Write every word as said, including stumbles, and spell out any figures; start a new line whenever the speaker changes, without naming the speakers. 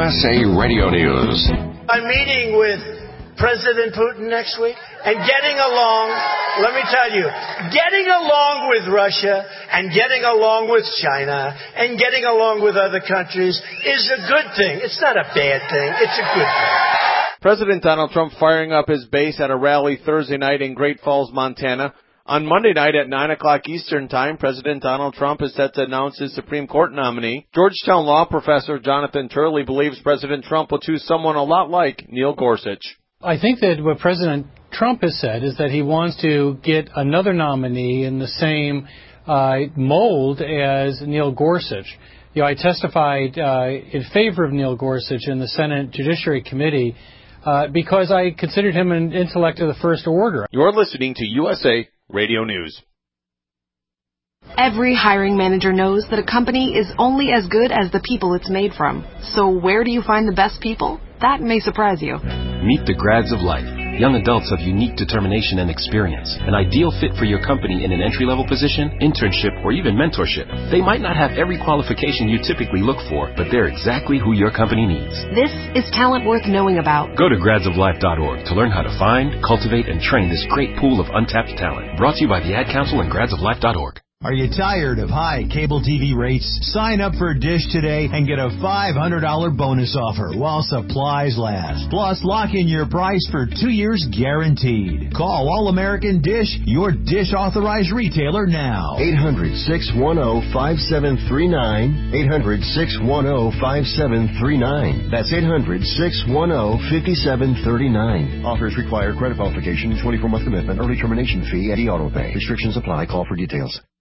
S A Radio News.
I'm meeting with President Putin next week, and getting along, let me tell you, getting along with Russia and getting along with China and getting along with other countries is a good thing. It's not a bad thing. It's a good thing.
President Donald Trump firing up his base at a rally Thursday night in Great Falls, Montana. On Monday night at nine o'clock Eastern Time, President Donald Trump is set to announce his Supreme Court nominee. Georgetown law professor Jonathan Turley believes President Trump will choose someone a lot like Neil Gorsuch.
I think that what President Trump has said is that he wants to get another nominee in the same uh, mold as Neil Gorsuch. You know, I testified uh, in favor of Neil Gorsuch in the Senate Judiciary Committee uh, because I considered him an intellect of the first order.
You're listening to U S A Radio News.
Every hiring manager knows that a company is only as good as the people it's made from. So where do you find the best people? That may surprise you.
Meet the grads of life. Young adults of unique determination and experience. An ideal fit for your company in an entry-level position, internship, or even mentorship. They might not have every qualification you typically look for, but they're exactly who your company needs.
This is talent worth knowing about.
Go to grads of life dot org to learn how to find, cultivate, and train this great pool of untapped talent. Brought to you by the Ad Council and grads of life dot org.
Are you tired of high cable T V rates? Sign up for Dish today and get a five hundred dollars bonus offer while supplies last. Plus, lock in your price for two years guaranteed. Call All-American Dish, your Dish authorized retailer now.
eight hundred, six one zero, five seven three nine. eight hundred, six one zero, five seven three nine. That's eight hundred, six one zero, five seven three nine. Offers require credit qualification, twenty-four month commitment, early termination fee, and e-auto pay. Restrictions apply. Call for details.